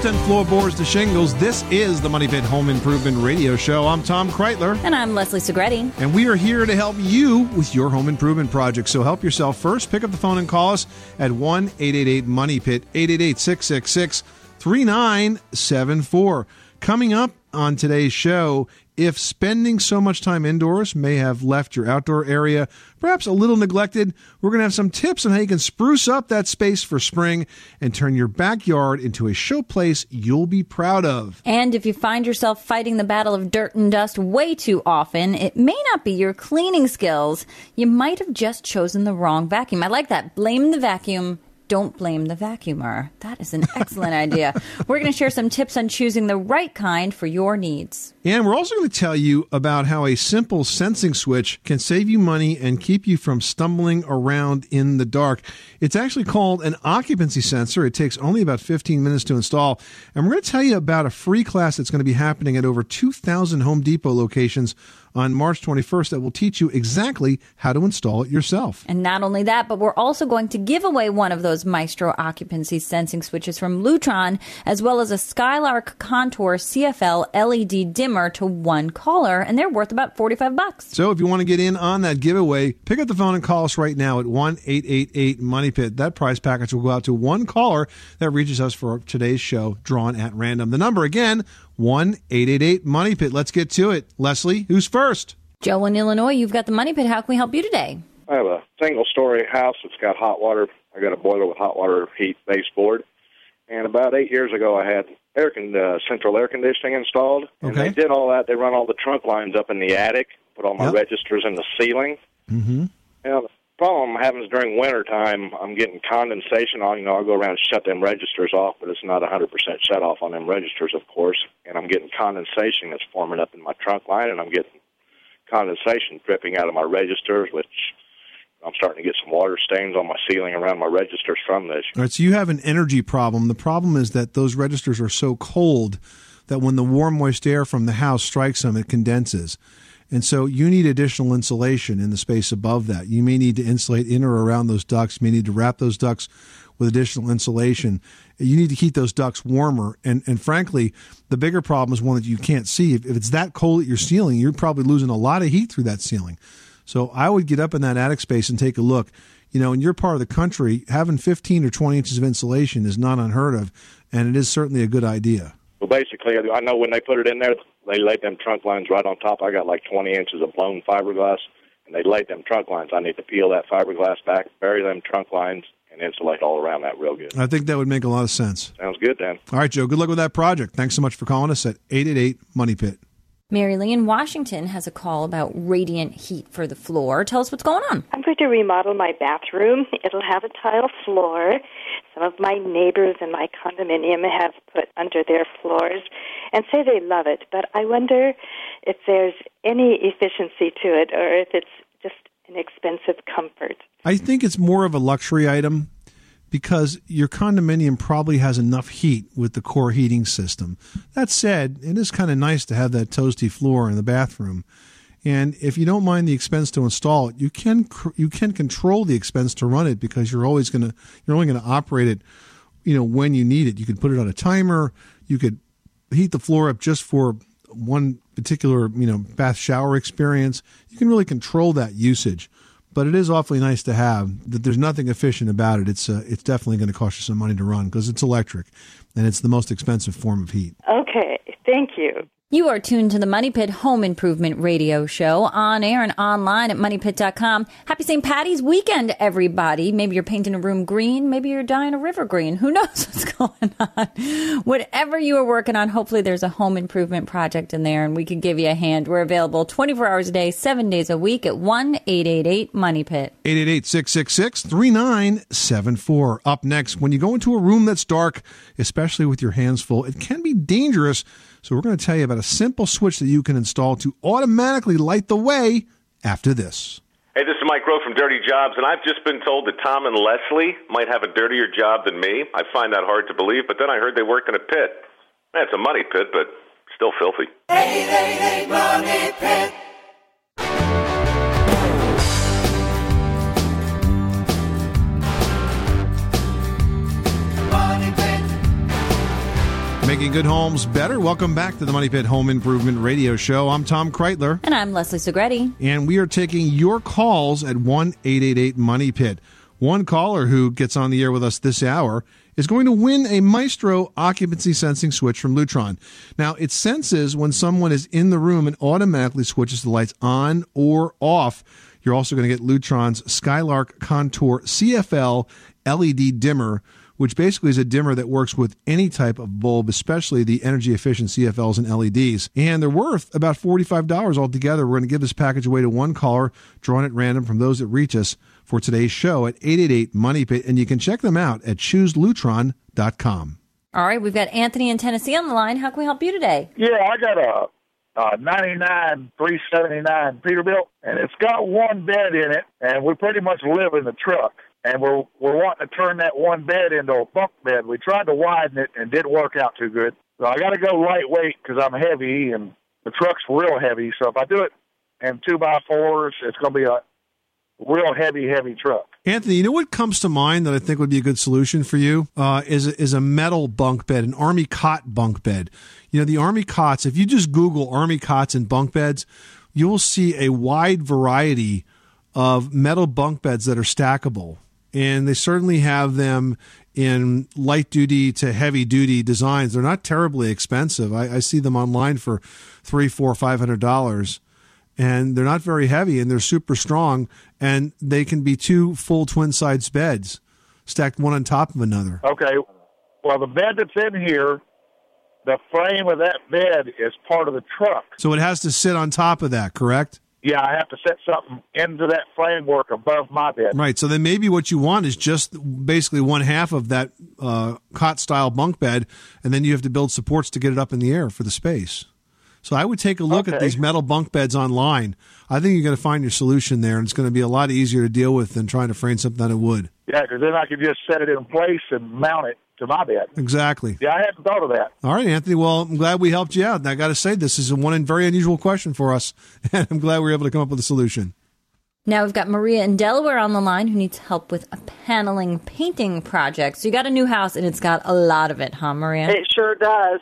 stent floorboards to shingles, this is the Money Pit Home Improvement Radio Show. I'm Tom Kreitler. And I'm Leslie Segretti. And we are here to help you with your home improvement project. So help yourself first. Pick up the phone and call us at 1-888-MONEY-PIT, 888-666-3974. Coming up on today's show, if spending so much time indoors may have left your outdoor area perhaps a little neglected, we're going to have some tips on how you can spruce up that space for spring and turn your backyard into a showplace you'll be proud of. And if you find yourself fighting the battle of dirt and dust way too often, it may not be your cleaning skills. You might have just chosen the wrong vacuum. I like that. Blame the vacuum. Don't blame the vacuumer. That is an excellent idea. We're going to share some tips on choosing the right kind for your needs. And we're also going to tell you about how a simple sensing switch can save you money and keep you from stumbling around in the dark. It's actually called an occupancy sensor. It takes only about 15 minutes to install. And we're going to tell you about a free class that's going to be happening at over 2,000 Home Depot locations on March 21st that will teach you exactly how to install it yourself. And not only that, but we're also going to give away one of those Maestro occupancy sensing switches from Lutron, as well as a Skylark Contour CFL LED dimmer to one caller, and they're worth about $45. So if you want to get in on that giveaway, pick up the phone and call us right now at 1-888-MONEY-PIT. That prize package will go out to one caller that reaches us for today's show, drawn at random. The number again, 1-888-MONEY-PIT. Let's get to it. Leslie, who's first? Joe in Illinois, you've got the Money Pit. How can we help you today? I have a single-story house that's got hot water. I got a boiler with hot water heat baseboard. And about 8 years ago, I had central air conditioning installed. And Okay. they did all that. They run all the trunk lines up in the attic, put all my registers in the ceiling. Mm-hmm. Now, the problem I'm having is during wintertime, I'm getting condensation on. You know, I'll go around and shut them registers off, but it's not 100% shut off on them registers, of course. And I'm getting condensation that's forming up in my trunk line, and I'm getting condensation dripping out of my registers, which I'm starting to get some water stains on my ceiling around my registers from this. All right, so you have an energy problem. The problem is that those registers are so cold that when the warm, moist air from the house strikes them, it condenses. And so you need additional insulation in the space above that. You may need to insulate in or around those ducts. You may need to wrap those ducts with additional insulation. You need to keep those ducts warmer. And frankly, the bigger problem is one that you can't see. If it's that cold at your ceiling, you're probably losing a lot of heat through that ceiling. So I would get up in that attic space and take a look. You know, in your part of the country, having 15 or 20 inches of insulation is not unheard of, and it is certainly a good idea. Well, basically, I know when they put it in there, they laid them trunk lines right on top. I got like 20 inches of blown fiberglass, and they laid them trunk lines. I need to peel that fiberglass back, bury them trunk lines, and insulate all around that real good. I think that would make a lot of sense. Sounds good, then. All right, Joe, good luck with that project. Thanks so much for calling us at 888-MONEY-PIT. Mary Lee in Washington has a call about radiant heat for the floor. Tell us what's going on. I'm going to remodel my bathroom. It'll have a tile floor. Some of my neighbors in my condominium have put under their floors and say they love it, but I wonder if there's any efficiency to it or if it's just an expensive comfort. I think it's more of a luxury item because your condominium probably has enough heat with the core heating system. That said, it is kind of nice to have that toasty floor in the bathroom. And if you don't mind the expense to install it, you can control the expense to run it because you're only going to operate it, you know, when you need it. You could put it on a timer. You could heat the floor up just for one particular, you know, bath shower experience. You can really control that usage. But it is awfully nice to have. That there's nothing efficient about it. It's definitely going to cost you some money to run because it's electric, and it's the most expensive form of heat. Okay, thank you. You are tuned to the Money Pit Home Improvement Radio Show, on air and online at MoneyPit.com. Happy St. Patty's weekend, everybody. Maybe you're painting a room green. Maybe you're dyeing a river green. Who knows what's going on? Whatever you are working on, hopefully there's a home improvement project in there, and we can give you a hand. We're available 24 hours a day, 7 days a week at 1-888-MONEY-PIT. 888-666-3974. Up next, when you go into a room that's dark, especially with your hands full, it can be dangerous. So we're going to tell you about a simple switch that you can install to automatically light the way after this. Hey, this is Mike Rowe from Dirty Jobs, and I've just been told that Tom and Leslie might have a dirtier job than me. I find that hard to believe, but then I heard they worked in a pit. It's a money pit, but still filthy. 888 Money Pit. Making good homes better. Welcome back to the Money Pit Home Improvement Radio Show. I'm Tom Kreitler. And I'm Leslie Segretti. And we are taking your calls at 1-888-MONEY-PIT. One caller who gets on the air with us this hour is going to win a Maestro occupancy sensing switch from Lutron. Now, it senses when someone is in the room and automatically switches the lights on or off. You're also going to get Lutron's Skylark Contour CFL LED dimmer, which basically is a dimmer that works with any type of bulb, especially the energy-efficient CFLs and LEDs. And they're worth about $45 altogether. We're going to give this package away to one caller, drawn at random from those that reach us for today's show at 888-MONEY-PIT. And you can check them out at chooselutron.com. All right, we've got Anthony in Tennessee on the line. How can we help you today? Yeah, I got a 99 379 Peterbilt, and it's got one bed in it, and we pretty much live in the truck. And we're wanting to turn that one bed into a bunk bed. We tried to widen it and didn't work out too good. So I got to go lightweight because I'm heavy and the truck's real heavy. So if I do it in 2x4s, it's going to be a real heavy truck. Anthony, you know what comes to mind that I think would be a good solution for you is a metal bunk bed, an Army cot bunk bed. You know, the Army cots, if you just Google Army cots and bunk beds, you will see a wide variety of metal bunk beds that are stackable. And they certainly have them in light duty to heavy duty designs. They're not terribly expensive. I see them online for $300, $400, $500, and they're not very heavy, and they're super strong. And they can be two full twin sides beds stacked one on top of another. Okay. Well, the bed that's in here, the frame of that bed is part of the truck. So it has to sit on top of that, correct? Yeah, I have to set something into that framework above my bed. Right. So then maybe what you want is just basically one half of that cot-style bunk bed, and then you have to build supports to get it up in the air for the space. So I would take a look at these metal bunk beds online. I think you're going to find your solution there, and it's going to be a lot easier to deal with than trying to frame something out of wood. Yeah, because then I could just set it in place and mount it to my bed. Exactly. Yeah, I hadn't thought of that. All right, Anthony. Well, I'm glad we helped you out. And I got to say, this is one very unusual question for us, and I'm glad we were able to come up with a solution. Now we've got Maria in Delaware on the line who needs help with a paneling painting project. So you got a new house, and it's got a lot of it, huh, Maria? It sure does.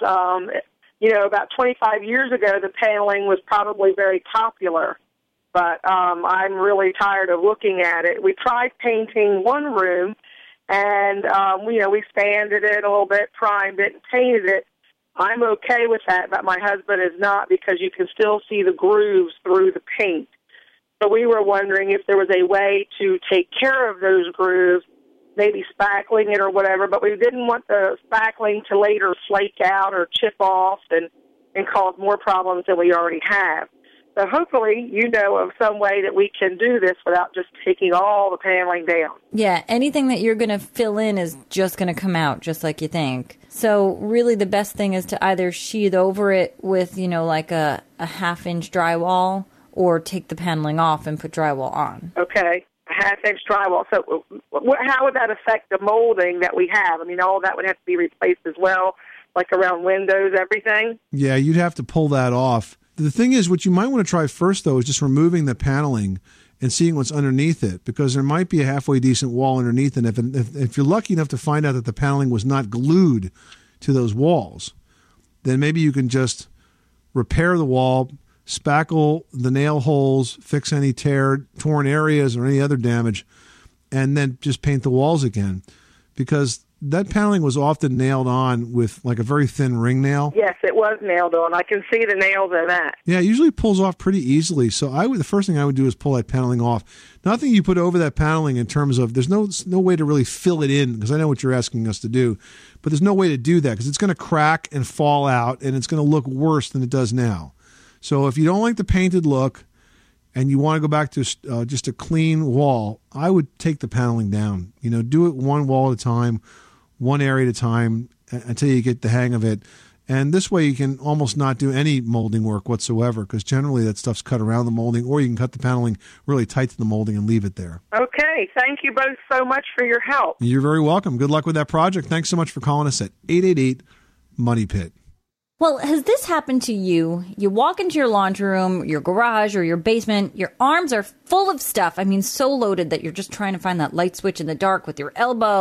About 25 years ago, the paneling was probably very popular, but I'm really tired of looking at it. We tried painting one room, and, we sanded it a little bit, primed it, and painted it. I'm okay with that, but my husband is not because you can still see the grooves through the paint. So we were wondering if there was a way to take care of those grooves, maybe spackling it or whatever, but we didn't want the spackling to later flake out or chip off and cause more problems than we already have. So hopefully you know of some way that we can do this without just taking all the paneling down. Yeah, anything that you're going to fill in is just going to come out just like you think. So really the best thing is to either sheathe over it with, like a half-inch drywall or take the paneling off and put drywall on. Okay, a half-inch drywall. So how would that affect the molding that we have? I mean, all that would have to be replaced as well, like around windows, everything? Yeah, you'd have to pull that off. The thing is, what you might want to try first, though, is just removing the paneling and seeing what's underneath it, because there might be a halfway decent wall underneath. And if you're lucky enough to find out that the paneling was not glued to those walls, then maybe you can just repair the wall, spackle the nail holes, fix any torn areas or any other damage, and then just paint the walls again. Because that paneling was often nailed on with like a very thin ring nail. Yes, it was nailed on. I can see the nails in that. Yeah, it usually pulls off pretty easily. So the first thing I would do is pull that paneling off. Nothing you put over that paneling in terms of, there's no way to really fill it in, because I know what you're asking us to do, but there's no way to do that because it's going to crack and fall out, and it's going to look worse than it does now. So if you don't like the painted look and you want to go back to just a clean wall, I would take the paneling down. Do it one wall at a time, one area at a time, until you get the hang of it. And this way you can almost not do any molding work whatsoever, because generally that stuff's cut around the molding, or you can cut the paneling really tight to the molding and leave it there. Okay. Thank you both so much for your help. You're very welcome. Good luck with that project. Thanks so much for calling us at 888-MONEY-PIT. Well, has this happened to you? You walk into your laundry room, your garage, or your basement, your arms are full of stuff. I mean, so loaded that you're just trying to find that light switch in the dark with your elbow.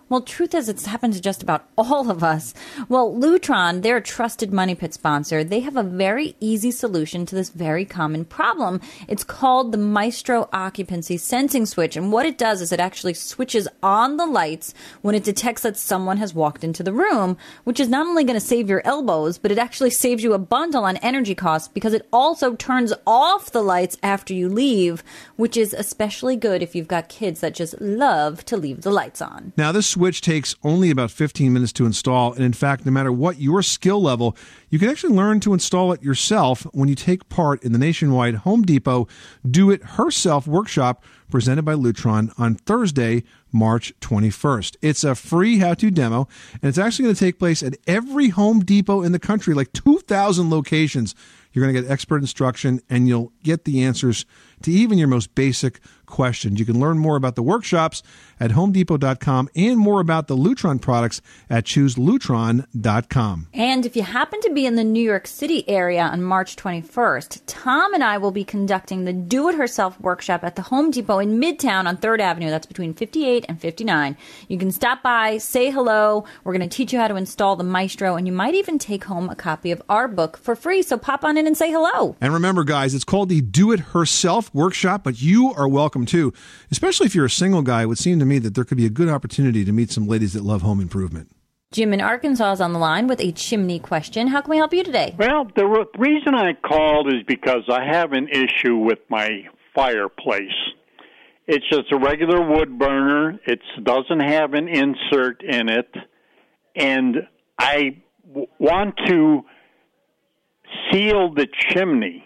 Well, truth is, it's happened to just about all of us. Well, Lutron, they're a trusted Money Pit sponsor. They have a very easy solution to this very common problem. It's called the Maestro Occupancy Sensing Switch. And what it does is it actually switches on the lights when it detects that someone has walked into the room, which is not only going to save your elbows, but it actually saves you a bundle on energy costs because it also turns off the lights after you leave, which is especially good if you've got kids that just love to leave the lights on. Now, this switch takes only about 15 minutes to install, and in fact, no matter what your skill level, you can actually learn to install it yourself when you take part in the nationwide Home Depot Do-It-Herself workshop presented by Lutron on Thursday, March 21st. It's a free how-to demo, and it's actually going to take place at every Home Depot in the country, like 2,000 locations. You're going to get expert instruction, and you'll get the answers to even your most basic questions. You can learn more about the workshops at HomeDepot.com and more about the Lutron products at ChooseLutron.com. And if you happen to be in the New York City area on March 21st, Tom and I will be conducting the Do-It-Herself workshop at the Home Depot in Midtown on 3rd Avenue. That's between 58 and 59. You can stop by, say hello. We're going to teach you how to install the Maestro, and you might even take home a copy of our book for free. So pop on in and say hello. And remember, guys, it's called the Do-It-Herself workshop, but you are welcome too, especially if you're a single guy. It would seem to me that there could be a good opportunity to meet some ladies that love home improvement. Jim in Arkansas is on the line with a chimney question. How can we help you today? Well, the reason I called is because I have an issue with my fireplace. It's just a regular wood burner. It doesn't have an insert in it, and I want to seal the chimney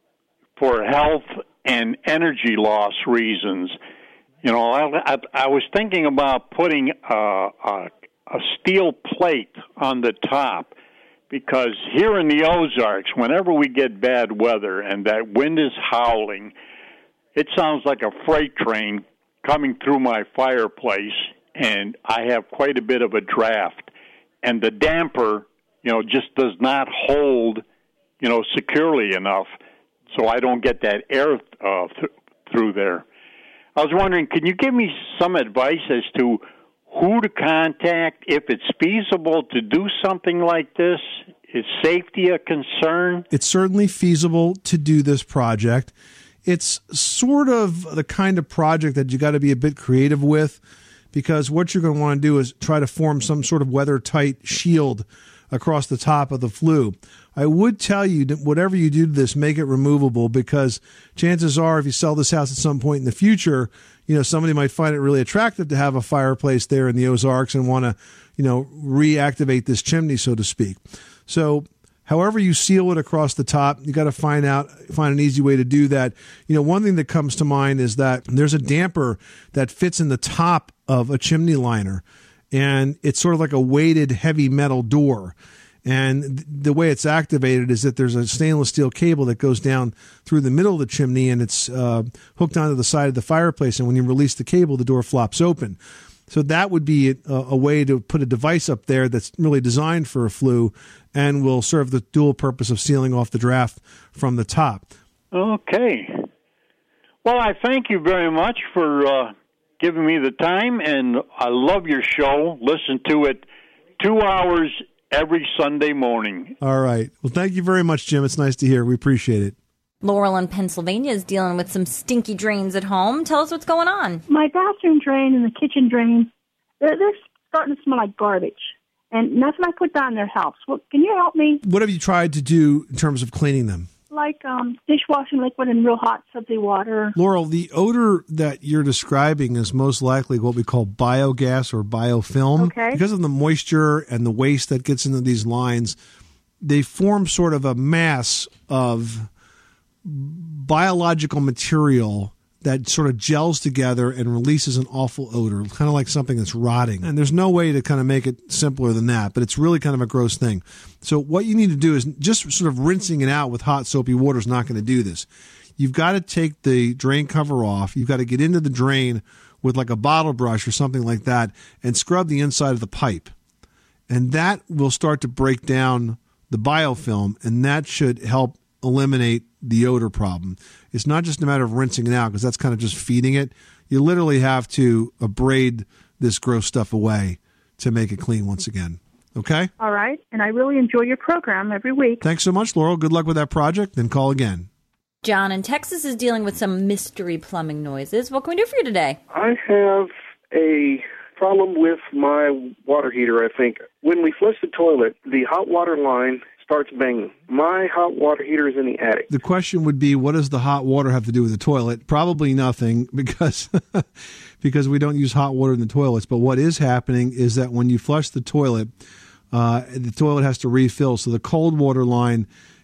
for health and energy loss reasons. You know, I was thinking about putting a steel plate on the top, because here in the Ozarks, whenever we get bad weather and that wind is howling, it sounds like a freight train coming through my fireplace, and I have quite a bit of a draft. And the damper, you know, just does not hold, you know, securely enough, so I don't get that air through there. I was wondering, can you give me some advice as to who to contact if it's feasible to do something like this? Is safety a concern? It's certainly feasible to do this project. It's sort of the kind of project that you got to be a bit creative with, because what you're going to want to do is try to form some sort of weather-tight shield across the top of the flue. I would tell you that whatever you do to this, make it removable, because chances are if you sell this house at some point in the future, you know, somebody might find it really attractive to have a fireplace there in the Ozarks and want to, you know, reactivate this chimney, so to speak. So however you seal it across the top, you got to find an easy way to do that. You know, one thing that comes to mind is that there's a damper that fits in the top of a chimney liner, and it's sort of like a weighted heavy metal door. And the way it's activated is that there's a stainless steel cable that goes down through the middle of the chimney, and it's hooked onto the side of the fireplace. And when you release the cable, the door flops open. So that would be a way to put a device up there that's really designed for a flue and will serve the dual purpose of sealing off the draft from the top. Okay. Well, I thank you very much for giving me the time, and I love your show. Listen to it 2 hours every Sunday morning. All right. Well, thank you very much, Jim. It's nice to hear. We appreciate it. Laurel in Pennsylvania is dealing with some stinky drains at home. Tell us what's going on. My bathroom drain and the kitchen drain, they're starting to smell like garbage. And nothing I put down there helps. Well, can you help me? What have you tried to do in terms of cleaning them? Like dishwashing liquid and real hot soapy water. Laurel, the odor that you're describing is most likely what we call biogas or biofilm. Okay. Because of the moisture and the waste that gets into these lines, they form sort of a mass of biological material that sort of gels together and releases an awful odor, kind of like something that's rotting. And there's no way to kind of make it simpler than that, but it's really kind of a gross thing. So what you need to do is just sort of rinsing it out with hot soapy water is not going to do this. You've got to take the drain cover off. You've got to get into the drain with like a bottle brush or something like that and scrub the inside of the pipe. And that will start to break down the biofilm, and that should help eliminate the odor problem. It's not just a matter of rinsing it out, because that's kind of just feeding it. You literally have to abrade this gross stuff away to make it clean once again. Okay? All right. And I really enjoy your program every week. Thanks so much, Laurel. Good luck with that project. Then call again. John in Texas is dealing with some mystery plumbing noises. What can we do for you today? I have a problem with my water heater, I think. When we flush the toilet, the hot water line starts banging. My hot water heater is in the attic. The question would be, what does the hot water have to do with the toilet? Probably nothing, because we don't use hot water in the toilets. But what is happening is that when you flush the toilet has to refill. So the cold water line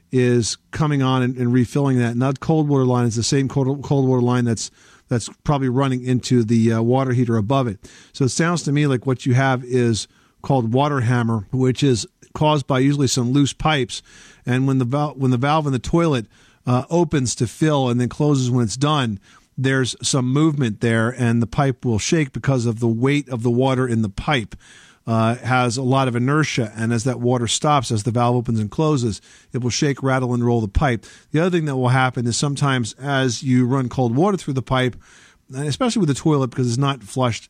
is coming on and refilling that. And that cold water line is the same cold water line that's probably running into the water heater above it. So it sounds to me like what you have is called water hammer, which is caused by usually some loose pipes. And when the valve in the toilet opens to fill and then closes when it's done, there's some movement there, and the pipe will shake because of the weight of the water in the pipe. Has a lot of inertia, and as that water stops, as the valve opens and closes, it will shake, rattle, and roll the pipe. The other thing that will happen is sometimes as you run cold water through the pipe, and especially with the toilet because it's not flushed,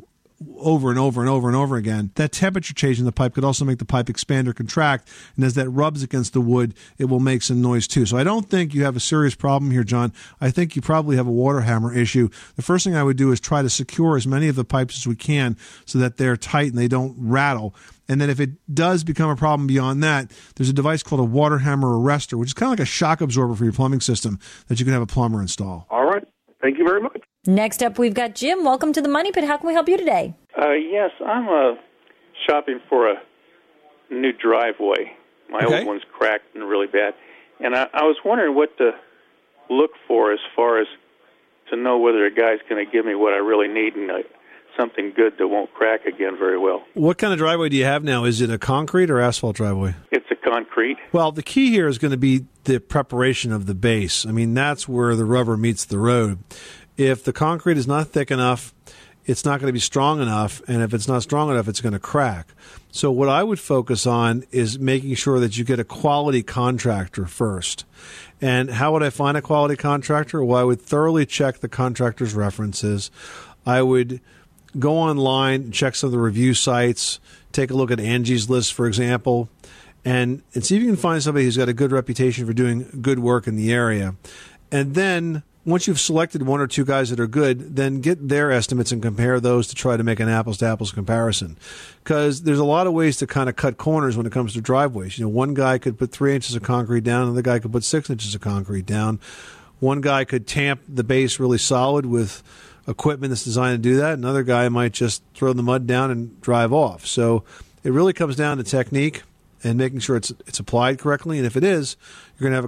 over and over and over and over again, that temperature change in the pipe could also make the pipe expand or contract, and as that rubs against the wood, it will make some noise too. So I don't think you have a serious problem here, John. I think you probably have a water hammer issue. The first thing I would do is try to secure as many of the pipes as we can so that they're tight and they don't rattle. And then if it does become a problem beyond that, there's a device called a water hammer arrestor, which is kind of like a shock absorber for your plumbing system that you can have a plumber install. All right. Thank you very much. Next up, we've got Jim. Welcome to the Money Pit. How can we help you today? Yes, I'm shopping for a new driveway. My old one's cracked and really bad. And I was wondering what to look for as far as to know whether a guy's going to give me what I really need and something good that won't crack again very well. What kind of driveway do you have now? Is it a concrete or asphalt driveway? It's a concrete. Well, the key here is going to be the preparation of the base. I mean, that's where the rubber meets the road. If the concrete is not thick enough, it's not going to be strong enough, and if it's not strong enough, it's going to crack. So what I would focus on is making sure that you get a quality contractor first. And how would I find a quality contractor? Well, I would thoroughly check the contractor's references. I would go online, check some of the review sites, take a look at Angie's List, for example, and see if you can find somebody who's got a good reputation for doing good work in the area. And then once you've selected one or two guys that are good, then get their estimates and compare those to try to make an apples-to-apples comparison. Because there's a lot of ways to kind of cut corners when it comes to driveways. One guy could put 3 inches of concrete down, another guy could put 6 inches of concrete down. One guy could tamp the base really solid with equipment that's designed to do that. Another guy might just throw the mud down and drive off. So it really comes down to technique and making sure it's applied correctly. And if it is, you're going to have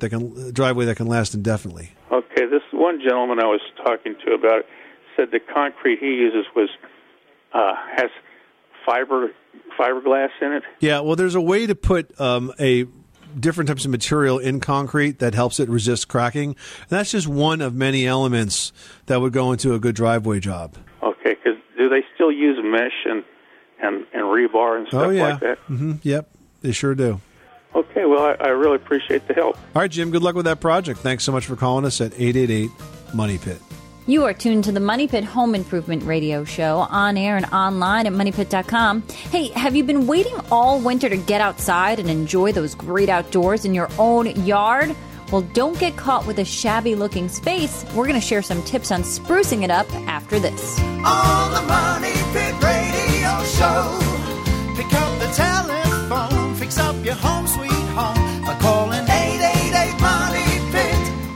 a driveway that can last indefinitely. Okay, this one gentleman I was talking to about it said the concrete he uses has fiberglass in it. Yeah, well, there's a way to put a different types of material in concrete that helps it resist cracking. And that's just one of many elements that would go into a good driveway job. Okay, because do they still use mesh and rebar and stuff like that? Mm-hmm. Yep, they sure do. Okay, well, I really appreciate the help. All right, Jim, good luck with that project. Thanks so much for calling us at 888-MONEY-PIT. You are tuned to the Money Pit Home Improvement Radio Show, on air and online at MoneyPit.com. Hey, have you been waiting all winter to get outside and enjoy those great outdoors in your own yard? Well, don't get caught with a shabby-looking space. We're going to share some tips on sprucing it up after this. On the Money Pit Radio Show, pick up the telephone, fix up your home sweet home by calling 888-MONEY-PIT.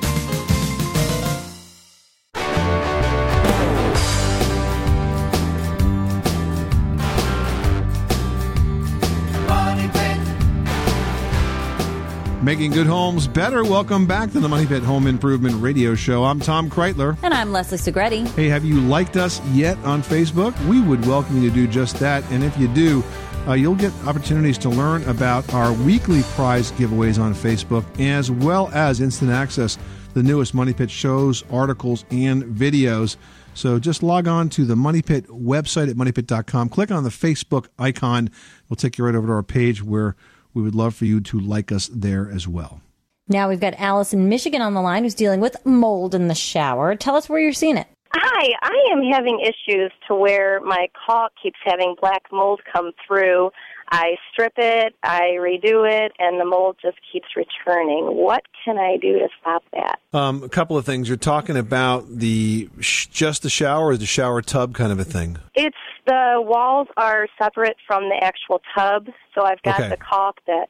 Making good homes better. Welcome back to the Money Pit Home Improvement Radio Show. I'm Tom Kreitler. And I'm Leslie Segretti. Hey, have you liked us yet on Facebook? We would welcome you to do just that. And if you do, you'll get opportunities to learn about our weekly prize giveaways on Facebook, as well as instant access to the newest Money Pit shows, articles, and videos. So just log on to the Money Pit website at moneypit.com. Click on the Facebook icon. We'll take you right over to our page where we would love for you to like us there as well. Now we've got Alice in Michigan on the line who's dealing with mold in the shower. Tell us where you're seeing it. Hi, I am having issues to where my caulk keeps having black mold come through. I strip it, I redo it, and the mold just keeps returning. What can I do to stop that? A couple of things. You're talking about just the shower or the shower tub kind of a thing? It's the walls are separate from the actual tub, so I've got the caulk that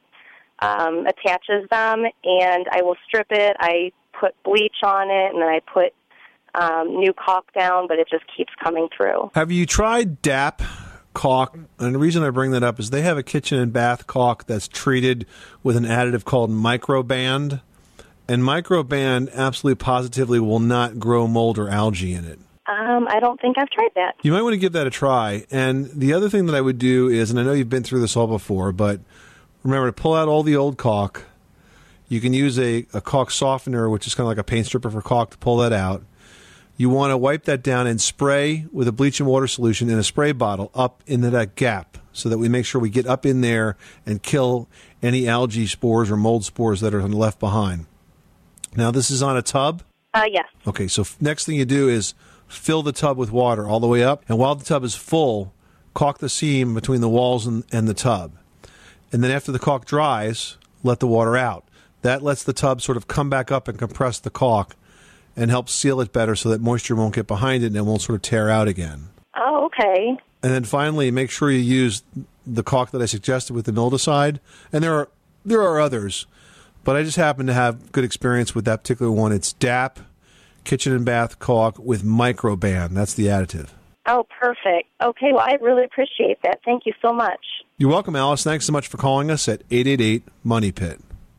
attaches them, and I will strip it. I put bleach on it, and then I put new caulk down, but it just keeps coming through. Have you tried DAP caulk? And the reason I bring that up is they have a kitchen and bath caulk that's treated with an additive called Microband, and Microband absolutely positively will not grow mold or algae in it. I don't think I've tried that. You might want to give that a try. And the other thing that I would do is, and I know you've been through this all before, but remember to pull out all the old caulk. You can use a caulk softener, which is kind of like a paint stripper for caulk, to pull that out. You want to wipe that down and spray with a bleach and water solution in a spray bottle up into that gap so that we make sure we get up in there and kill any algae spores or mold spores that are left behind. Now, this is on a tub? Yes. Okay, so next thing you do is fill the tub with water all the way up, and while the tub is full, caulk the seam between the walls and the tub. And then after the caulk dries, let the water out. That lets the tub sort of come back up and compress the caulk and help seal it better so that moisture won't get behind it and it won't sort of tear out again. Oh, okay. And then finally, make sure you use the caulk that I suggested with the mildicide. And there are others, but I just happen to have good experience with that particular one. It's DAP, kitchen and bath caulk with Microband. That's the additive. Oh, perfect. Okay, well, I really appreciate that. Thank you so much. You're welcome, Alice. Thanks so much for calling us at 888-MONEY-PIT.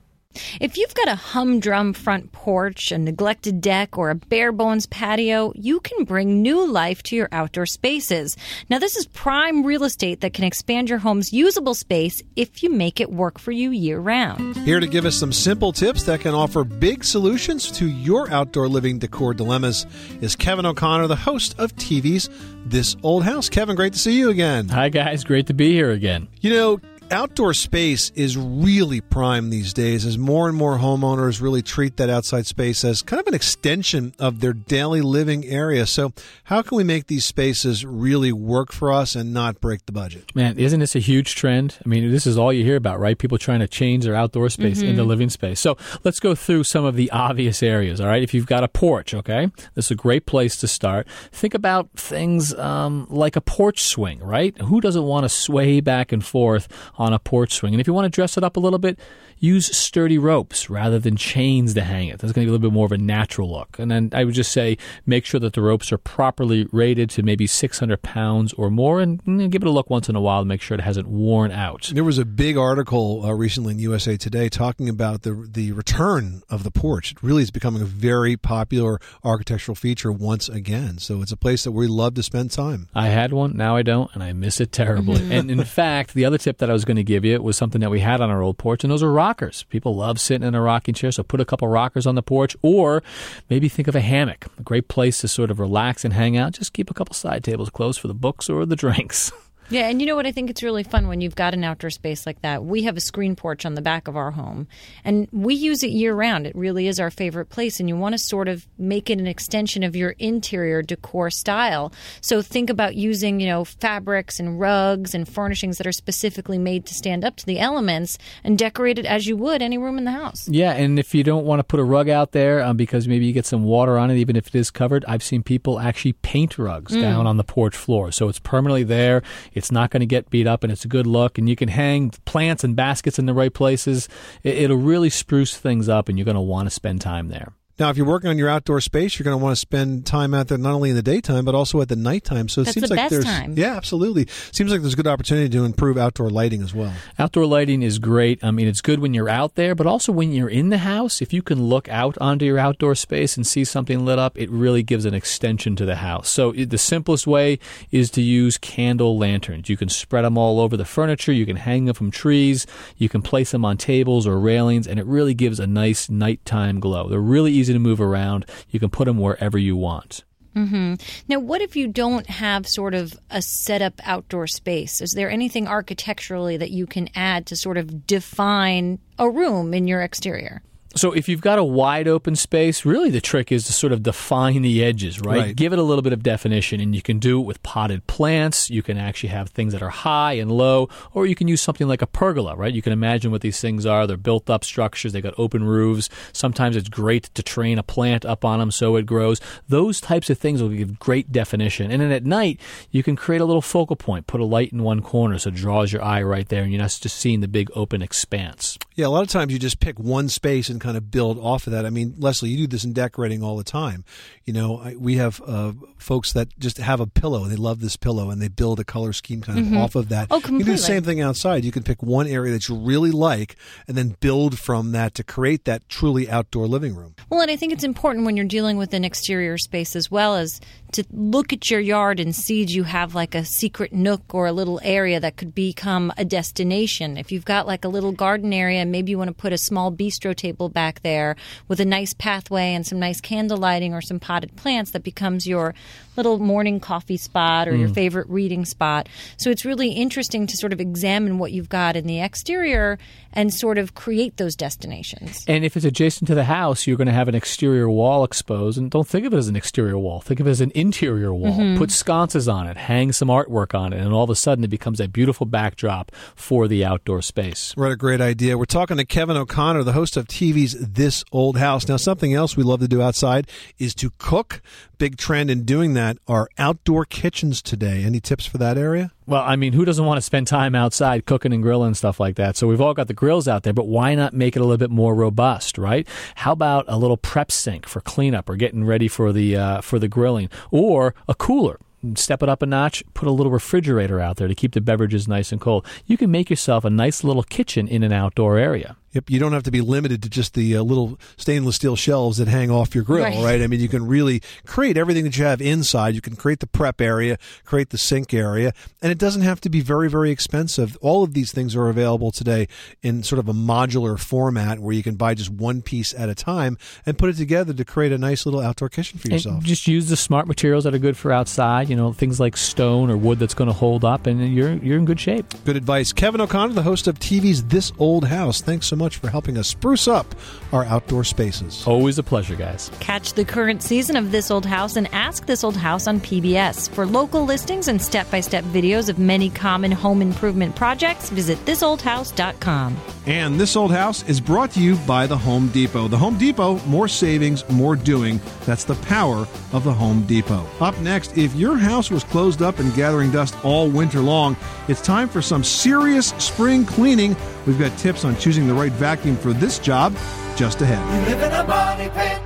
If you've got a humdrum front porch, a neglected deck, or a bare bones patio, you can bring new life to your outdoor spaces. Now, this is prime real estate that can expand your home's usable space if you make it work for you year-round. Here to give us some simple tips that can offer big solutions to your outdoor living decor dilemmas is Kevin O'Connor, the host of TV's This Old House. Kevin, great to see you again. Hi, guys. Great to be here again. You know, outdoor space is really prime these days as more and more homeowners really treat that outside space as kind of an extension of their daily living area. So how can we make these spaces really work for us and not break the budget? Man, isn't this a huge trend? I mean, this is all you hear about, right? People trying to change their outdoor space into living space. So let's go through some of the obvious areas, all right? If you've got a porch, okay, this is a great place to start. Think about things like a porch swing, right? Who doesn't want to sway back and forth on a porch swing? And if you want to dress it up a little bit, use sturdy ropes rather than chains to hang it. That's going to be a little bit more of a natural look. And then I would just say make sure that the ropes are properly rated to maybe 600 pounds or more, and give it a look once in a while to make sure it hasn't worn out. There was a big article recently in USA Today talking about the return of the porch. It really is becoming a very popular architectural feature once again. So it's a place that we love to spend time. I had one, now I don't, and I miss it terribly. And in fact, the other tip that I was going to give you was something that we had on our old porch, and those are rockers. People love sitting in a rocking chair, so put a couple rockers on the porch, or maybe think of a hammock, a great place to sort of relax and hang out. Just keep a couple side tables closed for the books or the drinks. Yeah, and you know what? I think it's really fun when you've got an outdoor space like that. We have a screen porch on the back of our home, and we use it year-round. It really is our favorite place, and you want to sort of make it an extension of your interior decor style. So think about using, fabrics and rugs and furnishings that are specifically made to stand up to the elements and decorate it as you would any room in the house. Yeah, and if you don't want to put a rug out there because maybe you get some water on it, even if it is covered, I've seen people actually paint rugs down on the porch floor. So it's permanently there. It's not going to get beat up, and it's a good look. And you can hang plants and baskets in the right places. It'll really spruce things up, and you're going to want to spend time there. Now, if you're working on your outdoor space, you're going to want to spend time out there not only in the daytime, but also at the nighttime. So it That's seems the like best time. Yeah, absolutely. Seems like there's a good opportunity to improve outdoor lighting as well. Outdoor lighting is great. I mean, it's good when you're out there, but also when you're in the house. If you can look out onto your outdoor space and see something lit up, it really gives an extension to the house. So the simplest way is to use candle lanterns. You can spread them all over the furniture. You can hang them from trees. You can place them on tables or railings, and it really gives a nice nighttime glow. They're really easy to move around. You can put them wherever you want. Mm-hmm. Now, what if you don't have sort of a set-up outdoor space? Is there anything architecturally that you can add to sort of define a room in your exterior? So if you've got a wide open space, really the trick is to sort of define the edges, right? Give it a little bit of definition, and you can do it with potted plants. You can actually have things that are high and low, or you can use something like a pergola, right? You can imagine what these things are. They're built-up structures. They've got open roofs. Sometimes it's great to train a plant up on them so it grows. Those types of things will give great definition. And then at night, you can create a little focal point, put a light in one corner so it draws your eye right there, and you're not just seeing the big open expanse. Yeah, a lot of times you just pick one space and kind of build off of that. I mean, Leslie, you do this in decorating all the time. You know, we have folks that just have a pillow, and they love this pillow, and they build a color scheme kind of off of that. Oh, completely. You do the same thing outside. You can pick one area that you really like and then build from that to create that truly outdoor living room. Well, and I think it's important when you're dealing with an exterior space as well as to look at your yard and see do you have like a secret nook or a little area that could become a destination. If you've got like a little garden area, maybe you want to put a small bistro table back there with a nice pathway and some nice candle lighting or some potted plants that becomes your little morning coffee spot or your favorite reading spot. So it's really interesting to sort of examine what you've got in the exterior and sort of create those destinations. And if it's adjacent to the house, you're going to have an exterior wall exposed. And don't think of it as an exterior wall. Think of it as an interior wall. Put sconces on it, hang some artwork on it, and all of a sudden it becomes a beautiful backdrop for the outdoor space. What a great idea. We're talking to Kevin O'Connor, the host of TV's This Old House. Now, something else we love to do outside is to cook. Big trend in doing that are outdoor kitchens today. Any tips for that area? Well, I mean, who doesn't want to spend time outside cooking and grilling and stuff like that? So we've all got the grills out there, but why not make it a little bit more robust, right? How about a little prep sink for cleanup or getting ready for the grilling, or a cooler? Step it up a notch, put a little refrigerator out there to keep the beverages nice and cold. You can make yourself a nice little kitchen in an outdoor area. Yep, you don't have to be limited to just the little stainless steel shelves that hang off your grill, right? I mean, you can really create everything that you have inside. You can create the prep area, create the sink area, and it doesn't have to be very, very expensive. All of these things are available today in sort of a modular format where you can buy just one piece at a time and put it together to create a nice little outdoor kitchen for yourself. And just use the smart materials that are good for outside, you know, things like stone or wood that's going to hold up, and you're in good shape. Good advice. Kevin O'Connor, the host of TV's This Old House. Thanks so much for helping us spruce up our outdoor spaces. Always a pleasure, guys. Catch the current season of This Old House and Ask This Old House on PBS. For local listings and step-by-step videos of many common home improvement projects, visit thisoldhouse.com. And This Old House is brought to you by the Home Depot. The Home Depot, more savings, more doing. That's the power of the Home Depot. Up next, if your house was closed up and gathering dust all winter long, it's time for some serious spring cleaning. We've got tips on choosing the right vacuum for this job just ahead. You live in a money pit.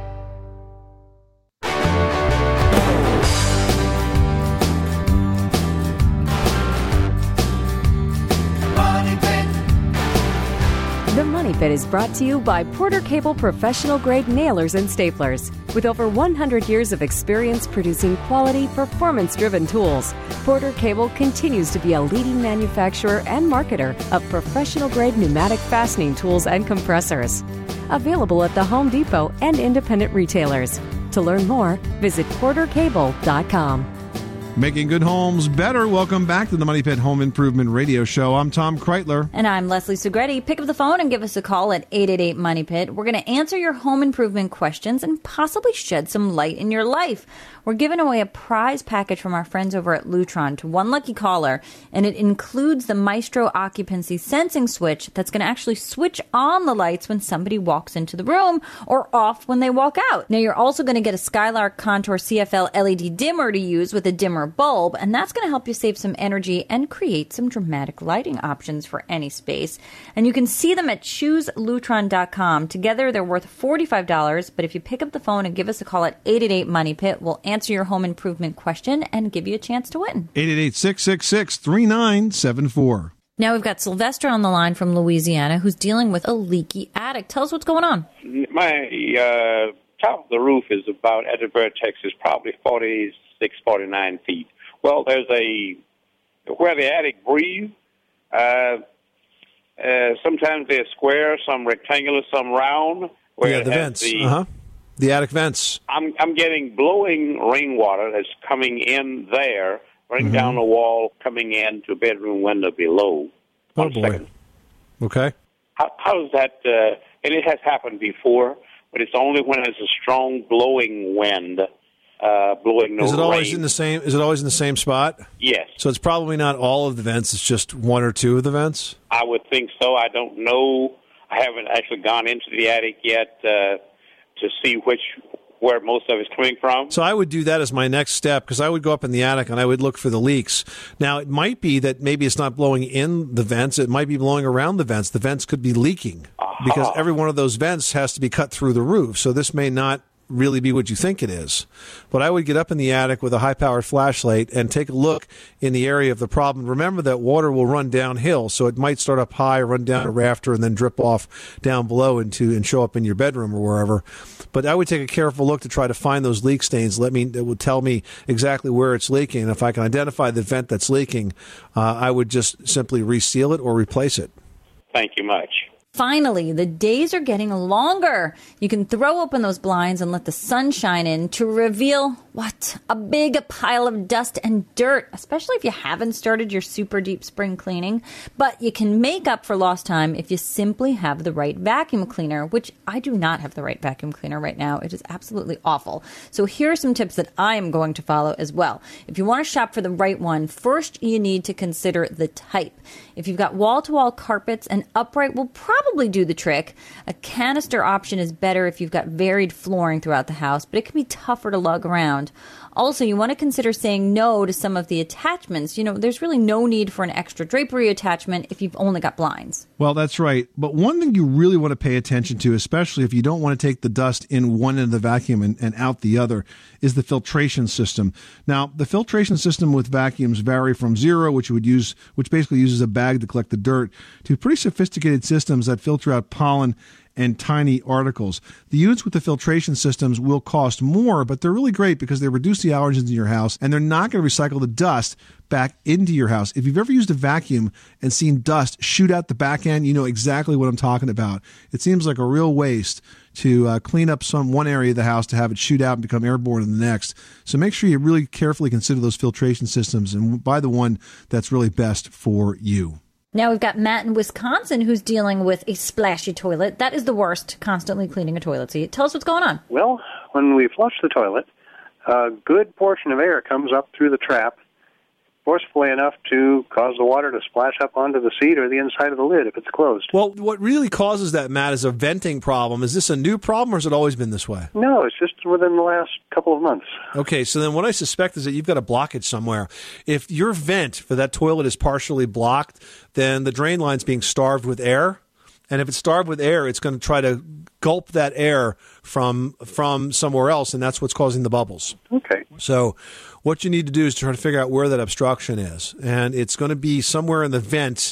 The Money Pit is brought to you by Porter Cable Professional Grade Nailers and Staplers. With over 100 years of experience producing quality, performance-driven tools, Porter Cable continues to be a leading manufacturer and marketer of professional-grade pneumatic fastening tools and compressors. Available at the Home Depot and independent retailers. To learn more, visit portercable.com. Making good homes better. Welcome back to the Money Pit Home Improvement Radio Show. I'm Tom Kreitler. And I'm Leslie Segretti. Pick up the phone and give us a call at 888-MONEY-PIT. We're going to answer your home improvement questions and possibly shed some light in your life. We're giving away a prize package from our friends over at Lutron to one lucky caller, and it includes the Maestro occupancy sensing switch that's going to actually switch on the lights when somebody walks into the room or off when they walk out. Now, you're also going to get a Skylark Contour CFL LED dimmer to use with a dimmer bulb, and that's going to help you save some energy and create some dramatic lighting options for any space. And you can see them at chooselutron.com. Together, they're worth $45, but if you pick up the phone and give us a call at 888-MONEY-PIT, we'll answer your home improvement question and give you a chance to win. 888-666-3974. Now we've got Sylvester on the line from Louisiana who's dealing with a leaky attic. Tell us what's going on. My top of the roof is about, at the vertex, is probably 46, 49 feet. Well, there's where the attic breathes, sometimes they're square, some rectangular, some round. Yeah, the vents. The attic vents. I'm getting blowing rainwater that's coming in there, running down the wall, coming in to a bedroom window below. Oh, boy. Okay. How does that and it has happened before, but it's only when there's a strong blowing wind, blowing no Is it always rain. in the same? Is it always in the same spot? Yes. So it's probably not all of the vents. It's just one or two of the vents. I would think so. I don't know. I haven't actually gone into the attic yet to see where most of it's coming from. So I would do that as my next step, because I would go up in the attic and I would look for the leaks. Now, it might be that maybe it's not blowing in the vents. It might be blowing around the vents. The vents could be leaking because every one of those vents has to be cut through the roof. So this may not really be what you think it is. But I would get up in the attic with a high-powered flashlight and take a look in the area of the problem. Remember that water will run downhill, so it might start up high, run down a rafter, and then drip off down below and show up in your bedroom or wherever. But I would take a careful look to try to find those leak stains. It would tell me exactly where it's leaking. And if I can identify the vent that's leaking, I would just simply reseal it or replace it. Thank you much. Finally, the days are getting longer. You can throw open those blinds and let the sun shine in to reveal, what? A big pile of dust and dirt, especially if you haven't started your super deep spring cleaning. But you can make up for lost time if you simply have the right vacuum cleaner, which I do not have the right vacuum cleaner right now. It is absolutely awful. So here are some tips that I am going to follow as well. If you want to shop for the right one, first you need to consider the type. If you've got wall-to-wall carpets, an upright will probably do the trick. A canister option is better if you've got varied flooring throughout the house, but it can be tougher to lug around. Also, you want to consider saying no to some of the attachments. There's really no need for an extra drapery attachment if you've only got blinds. Well, that's right. But one thing you really want to pay attention to, especially if you don't want to take the dust in one end of the vacuum and out the other, is the filtration system. Now, the filtration system with vacuums vary from zero, which basically uses a bag to collect the dirt, to pretty sophisticated systems that filter out pollen and tiny articles. The units with the filtration systems will cost more, but they're really great because they reduce the allergens in your house, and they're not going to recycle the dust back into your house. If you've ever used a vacuum and seen dust shoot out the back end, you know exactly what I'm talking about. It seems like a real waste to clean up one area of the house to have it shoot out and become airborne in the next. So make sure you really carefully consider those filtration systems and buy the one that's really best for you. Now we've got Matt in Wisconsin who's dealing with a splashy toilet. That is the worst, constantly cleaning a toilet seat. Tell us what's going on. Well, when we flush the toilet, a good portion of air comes up through the trap, forcefully enough to cause the water to splash up onto the seat or the inside of the lid if it's closed. Well, what really causes that, Matt, is a venting problem. Is this a new problem, or has it always been this way? No, it's just within the last couple of months. Okay, so then what I suspect is that you've got a blockage somewhere. If your vent for that toilet is partially blocked, then the drain line's being starved with air. And if it's starved with air, it's going to try to gulp that air from somewhere else, and that's what's causing the bubbles. Okay. So what you need to do is try to figure out where that obstruction is. And it's going to be somewhere in the vent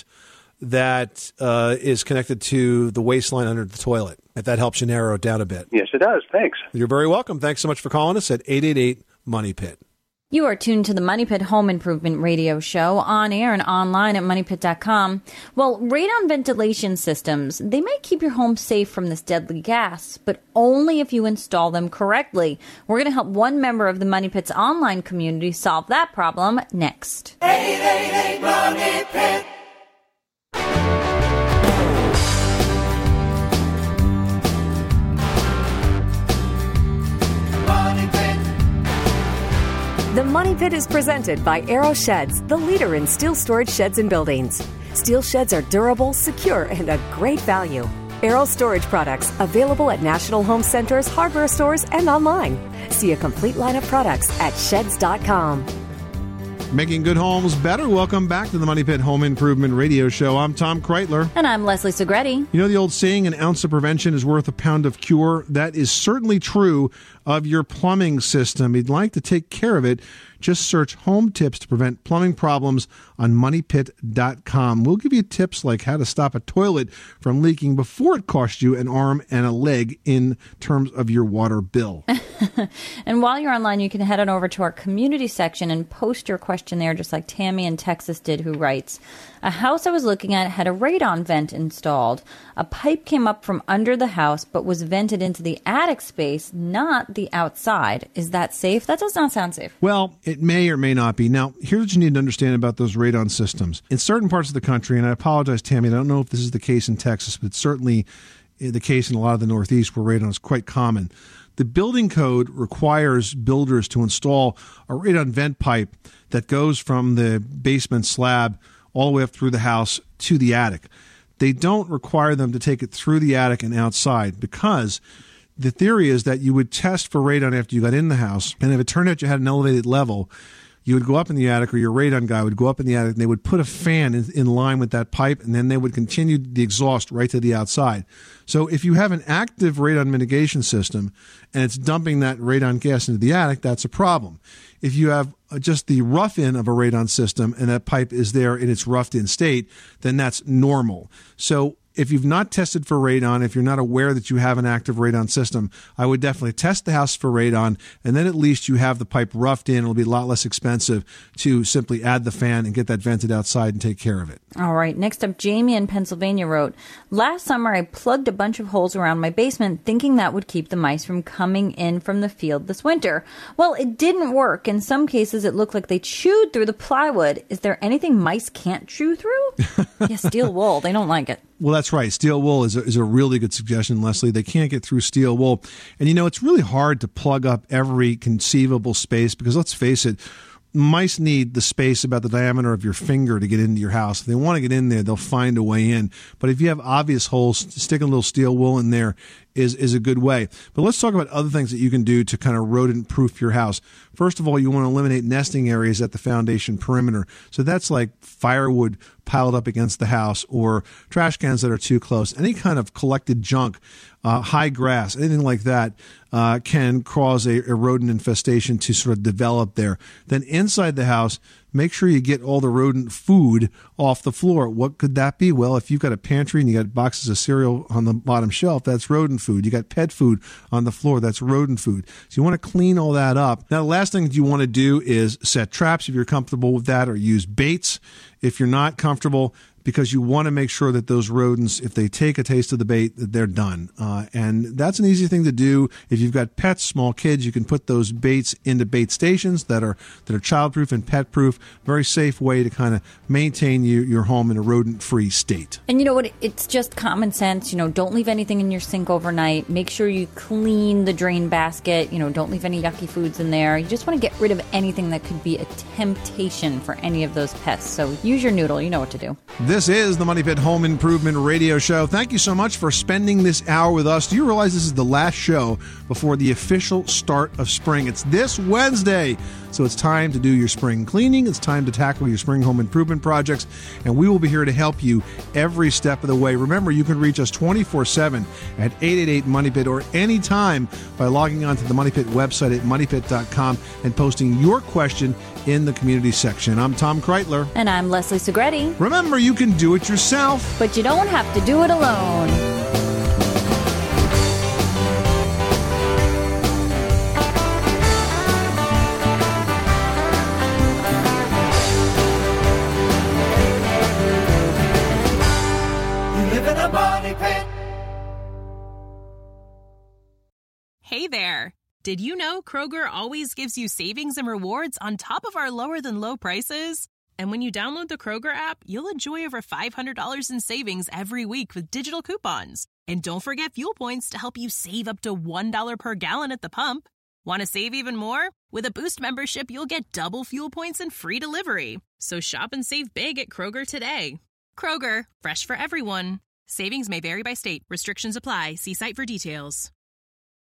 that is connected to the waistline under the toilet, if that helps you narrow it down a bit. Yes, it does. Thanks. You're very welcome. Thanks so much for calling us at 888-MONEY-PIT. You are tuned to the Money Pit Home Improvement Radio Show on air and online at MoneyPit.com. Well, radon ventilation systems, they might keep your home safe from this deadly gas, but only if you install them correctly. We're going to help one member of the Money Pit's online community solve that problem next. 888-MONEY-PIT. The Money Pit is presented by Aero Sheds, the leader in steel storage sheds and buildings. Steel sheds are durable, secure, and a great value. Aero Storage products available at National Home Centers, hardware stores, and online. See a complete line of products at sheds.com. Making good homes better. Welcome back to the Money Pit Home Improvement Radio Show. I'm Tom Kreitler. And I'm Leslie Segretti. You know the old saying, an ounce of prevention is worth a pound of cure? That is certainly true of your plumbing system. If you'd like to take care of it, just search home tips to prevent plumbing problems on MoneyPit.com. We'll give you tips like how to stop a toilet from leaking before it costs you an arm and a leg in terms of your water bill. And while you're online, you can head on over to our community section and post your question there, just like Tammy in Texas did, who writes, a house I was looking at had a radon vent installed. A pipe came up from under the house but was vented into the attic space, not the outside. Is that safe? That does not sound safe. Well, it may or may not be. Now, here's what you need to understand about those radon systems. In certain parts of the country, and I apologize, Tammy, I don't know if this is the case in Texas, but certainly the case in a lot of the Northeast where radon is quite common. The building code requires builders to install a radon vent pipe that goes from the basement slab all the way up through the house to the attic. They don't require them to take it through the attic and outside because the theory is that you would test for radon after you got in the house, and if it turned out you had an elevated level, you would go up in the attic, or your radon guy would go up in the attic, and they would put a fan in line with that pipe, and then they would continue the exhaust right to the outside. So if you have an active radon mitigation system and it's dumping that radon gas into the attic, that's a problem. If you have just the rough-in of a radon system and that pipe is there in its roughed-in state, then that's normal. So if you've not tested for radon, if you're not aware that you have an active radon system, I would definitely test the house for radon, and then at least you have the pipe roughed in. It'll be a lot less expensive to simply add the fan and get that vented outside and take care of it. All right. Next up, Jamie in Pennsylvania wrote, last summer I plugged a bunch of holes around my basement thinking that would keep the mice from coming in from the field this winter. Well, it didn't work. In some cases, it looked like they chewed through the plywood. Is there anything mice can't chew through? Yeah, steel wool. They don't like it. Well, that's right. Steel wool is a really good suggestion, Leslie. They can't get through steel wool. And, it's really hard to plug up every conceivable space because, let's face it, mice need the space about the diameter of your finger to get into your house. If they want to get in there, they'll find a way in. But if you have obvious holes, sticking a little steel wool in there is a good way. But let's talk about other things that you can do to kind of rodent-proof your house. First of all, you want to eliminate nesting areas at the foundation perimeter. So that's like firewood piled up against the house or trash cans that are too close. Any kind of collected junk, high grass, anything like that can cause a rodent infestation to sort of develop there. Then inside the house, make sure you get all the rodent food off the floor. What could that be? Well, if you've got a pantry and you got boxes of cereal on the bottom shelf, that's rodent food. You got pet food on the floor, that's rodent food. So you want to clean all that up. Now, the last thing that you want to do is set traps if you're comfortable with that, or use baits if you're not comfortable, because you want to make sure that those rodents, if they take a taste of the bait, that they're done. And that's an easy thing to do. If you've got pets, small kids, you can put those baits into bait stations that are childproof and pet-proof. Very safe way to kind of maintain your home in a rodent-free state. And you know what? It's just common sense. Don't leave anything in your sink overnight. Make sure you clean the drain basket. Don't leave any yucky foods in there. You just want to get rid of anything that could be a temptation for any of those pests. So use your noodle. You know what to do. This is the Money Pit Home Improvement Radio Show. Thank you so much for spending this hour with us. Do you realize this is the last show before the official start of spring? It's this Wednesday. So it's time to do your spring cleaning. It's time to tackle your spring home improvement projects. And we will be here to help you every step of the way. Remember, you can reach us 24/7 at 888-MONEY-PIT or anytime by logging on to the Money Pit website at moneypit.com and posting your question in the community section. I'm Tom Kreitler. And I'm Leslie Segretti. Remember, you can do it yourself, but you don't have to do it alone. Hey there! Did you know Kroger always gives you savings and rewards on top of our lower-than-low prices? And when you download the Kroger app, you'll enjoy over $500 in savings every week with digital coupons. And don't forget fuel points to help you save up to $1 per gallon at the pump. Want to save even more? With a Boost membership, you'll get double fuel points and free delivery. So shop and save big at Kroger today. Kroger, fresh for everyone. Savings may vary by state. Restrictions apply. See site for details.